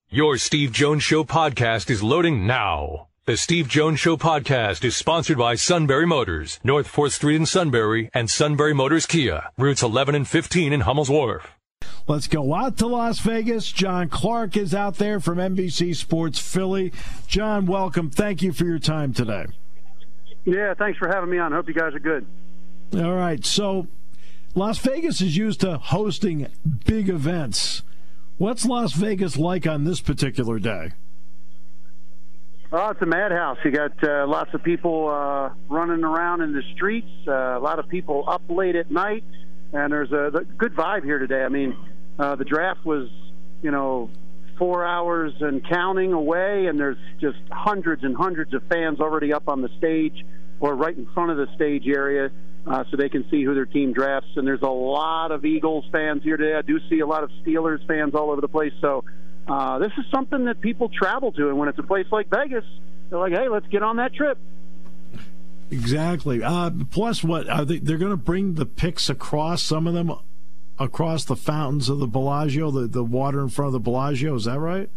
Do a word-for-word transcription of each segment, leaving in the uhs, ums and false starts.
Your Steve Jones Show podcast is loading now. The Steve Jones Show podcast is sponsored by Sunbury Motors, North fourth Street in Sunbury, and Sunbury Motors Kia, routes eleven and fifteen in Hummel's Wharf. Let's go out to Las Vegas. John Clark is out there from N B C Sports Philly. John, welcome. Thank you for your time today. Yeah, thanks for having me on. Hope you guys are good. All right, so Las Vegas is used to hosting big events. What's Las Vegas like on this particular day? Oh, it's a madhouse. You got uh, lots of people uh, running around in the streets, uh, a lot of people up late at night, and there's a the good vibe here today. I mean, uh, the draft was, you know, four hours and counting away, and there's just hundreds and hundreds of fans already up on the stage or right in front of the stage area uh, so they can see who their team drafts. And there's a lot of Eagles fans here today. I do see a lot of Steelers fans all over the place. So uh, this is something that people travel to, and when it's a place like Vegas, they're like, hey, let's get on that trip. Exactly. Uh, plus, what are they, they're going to bring the picks across, some of them across the fountains of the Bellagio, the, the water in front of the Bellagio. Is that right?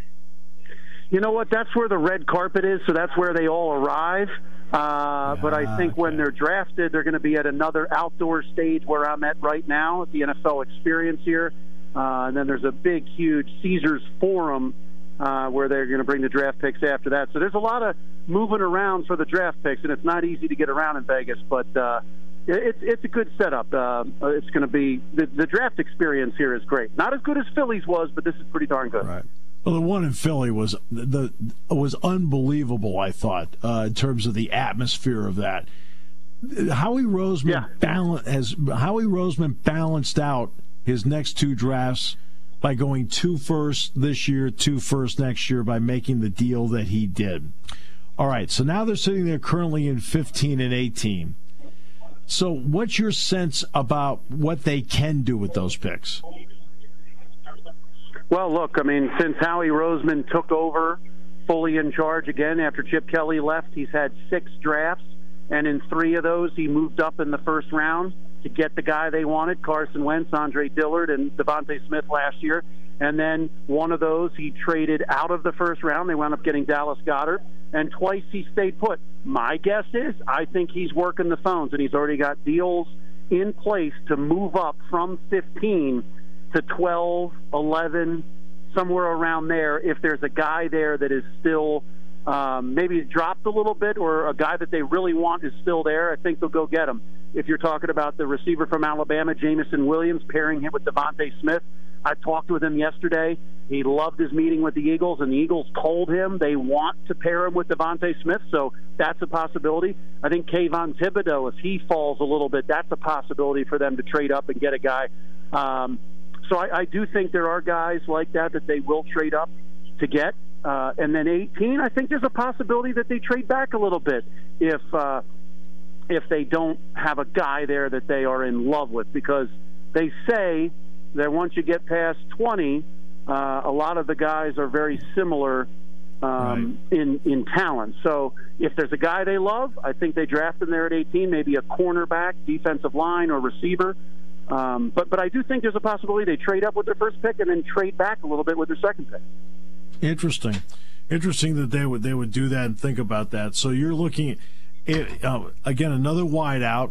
You know what? That's where the red carpet is, so that's where they all arrive. Uh, but I think okay. when they're drafted, they're going to be at another outdoor stage where I'm at right now at the N F L Experience here. Uh, and then there's a big, huge Caesars Forum uh, where they're going to bring the draft picks after that. So there's a lot of moving around for the draft picks, and it's not easy to get around in Vegas. But uh, it's it's a good setup. Uh, it's going to be the, the draft experience here is great. Not as good as Philly's was, but this is pretty darn good. Right. Well, the one in Philly was the was unbelievable. I thought uh, in terms of the atmosphere of that. Howie Roseman yeah. balan- has Howie Roseman balanced out his next two drafts by going two first this year, two first next year by making the deal that he did. All right, so now they're sitting there currently in fifteen and eighteen. So what's your sense about what they can do with those picks? Well, look, I mean, since Howie Roseman took over fully in charge again after Chip Kelly left, he's had six drafts, and in three of those he moved up in the first round to get the guy they wanted, Carson Wentz, Andre Dillard, and Devontae Smith last year. And then one of those he traded out of the first round. They wound up getting Dallas Goedert, and twice he stayed put. My guess is I think he's working the phones, and he's already got deals in place to move up from fifteen to twelve, eleven, somewhere around there, if there's a guy there that is still um, maybe dropped a little bit, or a guy that they really want is still there, I think they'll go get him. If you're talking about the receiver from Alabama, Jamison Williams, pairing him with Devontae Smith, I talked with him yesterday. He loved his meeting with the Eagles, and the Eagles told him they want to pair him with Devontae Smith, so that's a possibility. I think Kayvon Thibodeau, if he falls a little bit, that's a possibility for them to trade up and get a guy. Um, So I, I do think there are guys like that that they will trade up to get. Uh, and then eighteen, I think there's a possibility that they trade back a little bit if uh, if they don't have a guy there that they are in love with. Because they say that once you get past twenty, uh, a lot of the guys are very similar um, right. in, in talent. So if there's a guy they love, I think they draft him there at eighteen, maybe a cornerback, defensive line, or receiver. Um, but but I do think there's a possibility they trade up with their first pick and then trade back a little bit with their second pick. Interesting, interesting that they would they would do that and think about that. So you're looking at, uh, again, another wideout,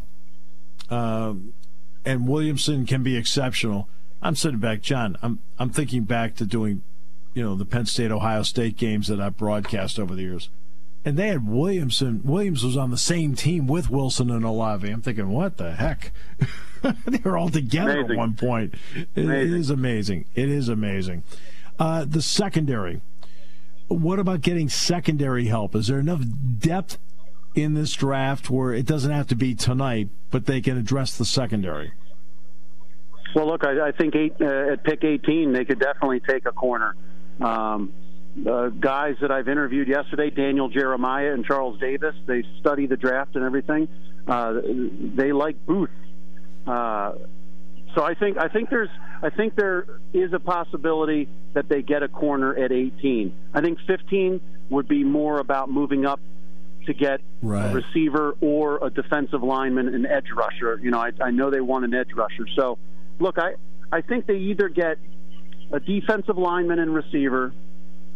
um, and Williamson can be exceptional. I'm sitting back, John. I'm I'm thinking back to doing, you know, the Penn State Ohio State games that I've broadcast over the years. And they had Williamson. Williams was on the same team with Wilson and Olave. I'm thinking, what the heck? They were all together amazing. At one point. It, it is amazing. It is amazing. Uh, the secondary. What about getting secondary help? Is there enough depth in this draft where it doesn't have to be tonight, but they can address the secondary? Well, look, I, I think eight, uh, at pick eighteen, they could definitely take a corner. Um, Uh, guys that I've interviewed yesterday, Daniel Jeremiah and Charles Davis, they study the draft and everything. Uh, they like Booth. Uh, so I think I think there's I think there is a possibility that they get a corner at eighteen. I think fifteen would be more about moving up to get right. a receiver or a defensive lineman, an edge rusher. You know, I, I know they want an edge rusher. So, look, I, I think they either get a defensive lineman and receiver,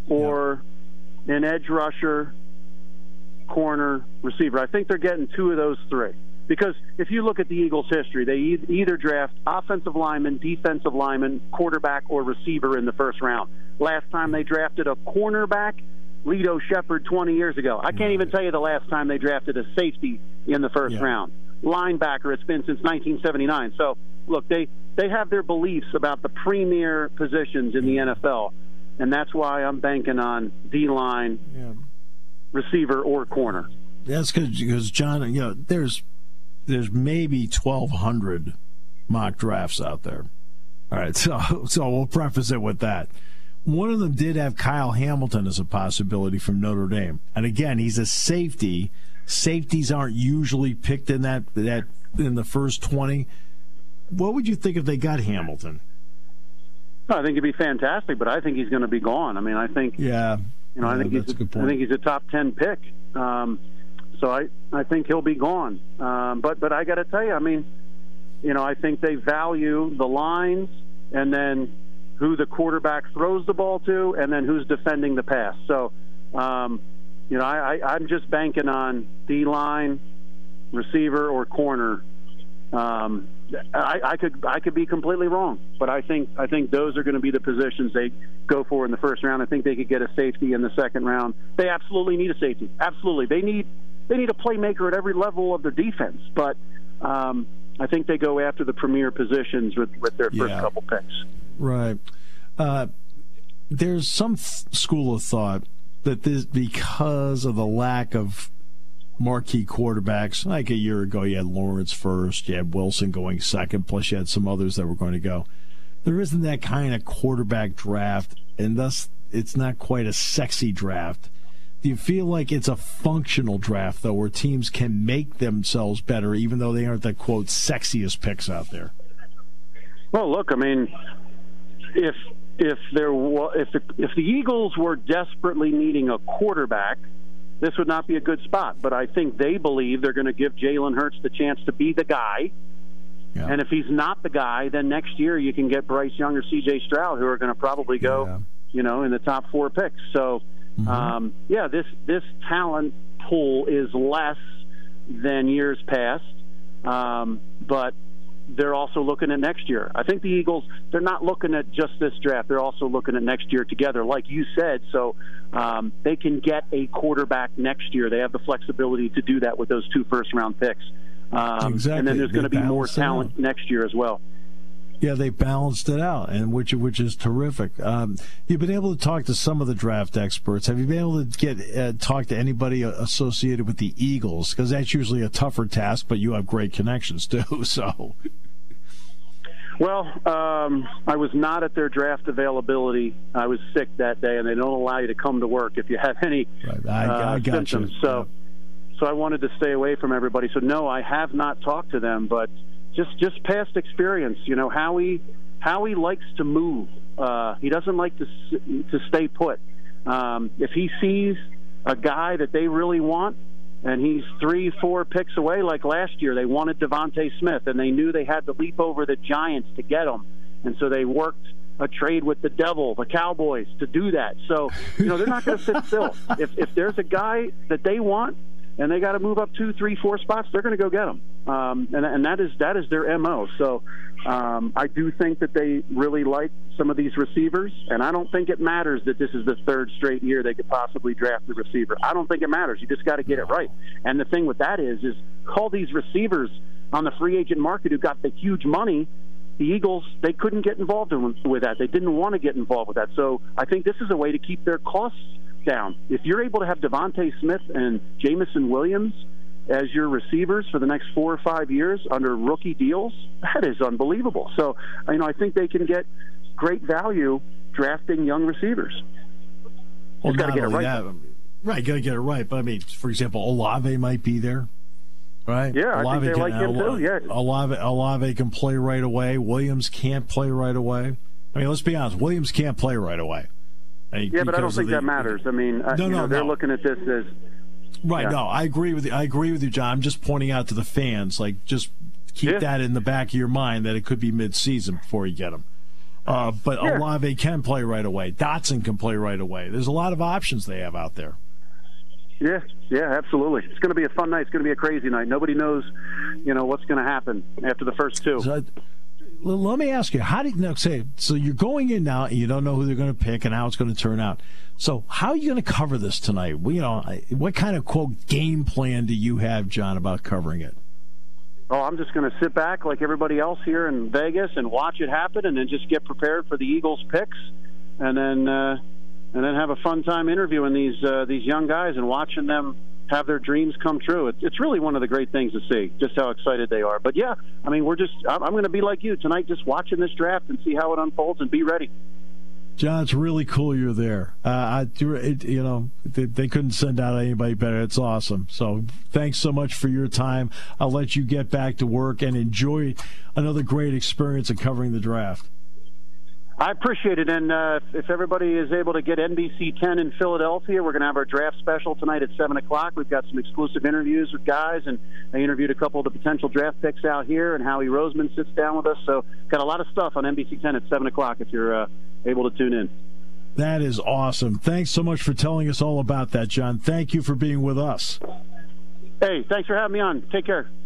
or yep. an edge rusher, corner, receiver. I think they're getting two of those three. Because if you look at the Eagles' history, they e- either draft offensive lineman, defensive lineman, quarterback, or receiver in the first round. Last time they drafted a cornerback, Lito Shepard twenty years ago. I can't even tell you the last time they drafted a safety in the first yeah. round. Linebacker, it's been since nineteen seventy-nine. So, look, they, they have their beliefs about the premier positions in the N F L, and that's why I'm banking on D-line, yeah. receiver, or corner. That's because, John, you know, there's there's maybe twelve hundred mock drafts out there. All right, so so we'll preface it with that. One of them did have Kyle Hamilton as a possibility from Notre Dame. And again, he's a safety. Safeties aren't usually picked in that that in the first twenty. What would you think if they got Hamilton? I think it'd be fantastic, but I think he's going to be gone. I mean, I think yeah, you know, yeah, I think he's a, a I think he's a top ten pick. Um, so I I think he'll be gone. Um, but but I got to tell you, I mean, you know, I think they value the lines and then who the quarterback throws the ball to, and then who's defending the pass. So, um, you know, I, I, I'm just banking on D-line, receiver, or corner. Um, I, I could I could be completely wrong, but I think I think those are going to be the positions they go for in the first round. I think they could get a safety in the second round. They absolutely need a safety. Absolutely, they need they need a playmaker at every level of their defense. But um, I think they go after the premier positions with, with their first yeah. couple picks. Right. Uh, there's some f- school of thought that this, because of the lack of marquee quarterbacks, like a year ago you had Lawrence first, you had Wilson going second, plus you had some others that were going to go. There isn't that kind of quarterback draft, and thus it's not quite a sexy draft. Do you feel like it's a functional draft, though, where teams can make themselves better, even though they aren't the, quote, sexiest picks out there? Well, look, I mean, if if there wa- if the, if the Eagles were desperately needing a quarterback, this would not be a good spot. But I think they believe they're going to give Jalen Hurts the chance to be the guy. Yeah. And if he's not the guy, then next year you can get Bryce Young or C J Stroud, who are going to probably go, yeah. you know, in the top four picks. So, mm-hmm. um, yeah, this this talent pool is less than years past, um, but they're also looking at next year. I think the Eagles, they're not looking at just this draft. They're also looking at next year together, like you said. So um, they can get a quarterback next year. They have the flexibility to do that with those two first-round picks. Um, exactly. And then there's going to be more talent out. next year as well. Yeah, they balanced it out, and which which is terrific. Um, you've been able to talk to some of the draft experts. Have you been able to get uh, talk to anybody associated with the Eagles? Because that's usually a tougher task, but you have great connections too. So, well, um, I was not at their draft availability. I was sick that day, and they don't allow you to come to work if you have any right. I, uh, I got symptoms. You. So, yeah. so I wanted to stay away from everybody. So, no, I have not talked to them, but. Just just past experience, you know, Howie, Howie likes to move. Uh, he doesn't like to to stay put. Um, if he sees a guy that they really want, and he's three, four picks away, like last year, they wanted Devontae Smith, and they knew they had to leap over the Giants to get him, and so they worked a trade with the Devil, the Cowboys, to do that. So, you know, they're not going to sit still. If if there's a guy that they want, and they got to move up two, three, four spots, they're going to go get them. Um, and, and that is that is their M O. So um, I do think that they really like some of these receivers, and I don't think it matters that this is the third straight year they could possibly draft the receiver. I don't think it matters. You just got to get it right. And the thing with that is, is all these receivers on the free agent market who got the huge money, the Eagles, they couldn't get involved in, with that. They didn't want to get involved with that. So I think this is a way to keep their costs down. If you're able to have Devontae Smith and Jamison Williams as your receivers for the next four or five years under rookie deals, that is unbelievable. So, you know, I think they can get great value drafting young receivers. Well, Just got to get it right. That, right, got to get it right. But I mean, for example, Olave might be there, right? Yeah, Olave I think they can, like him Olave, too. Yeah, Olave, Olave can play right away. Williams can't play right away. I mean, let's be honest. Williams can't play right away. Yeah, but I don't think the, that matters. I mean, no, you know, no, they're no. looking at this as right. Yeah. No, I agree with you. I agree with you, John. I'm just pointing out to the fans, like, just keep yeah. that in the back of your mind that it could be mid-season before you get them. Uh, but Yeah. Olave can play right away. Dotson can play right away. There's a lot of options they have out there. Yeah, yeah, absolutely. It's going to be a fun night. It's going to be a crazy night. Nobody knows, you know, what's going to happen after the first two. So, let me ask you, how do you now say? So you're going in now, and you don't know who they're going to pick and how it's going to turn out. So how are you going to cover this tonight? Well, you know, what kind of quote game plan do you have, John, about covering it? Oh, I'm just going to sit back like everybody else here in Vegas and watch it happen, and then just get prepared for the Eagles picks, and then uh, and then have a fun time interviewing these uh, these young guys and watching them have their dreams come true. It's, it's really one of the great things to see, just how excited they are. But yeah, I mean, we're just I'm, I'm going to be like you tonight, just watching this draft and see how it unfolds and be ready. John, it's really cool you're there. Uh, I, it, you know, they, they couldn't send out anybody better. It's awesome. So thanks so much for your time. I'll let you get back to work and enjoy another great experience of covering the draft. I appreciate it, and uh, if everybody is able to get N B C ten in Philadelphia, we're going to have our draft special tonight at seven o'clock. We've got some exclusive interviews with guys, and I interviewed a couple of the potential draft picks out here, and Howie Roseman sits down with us. So got a lot of stuff on N B C ten at seven o'clock if you're uh, able to tune in. That is awesome. Thanks so much for telling us all about that, John. Thank you for being with us. Hey, thanks for having me on. Take care.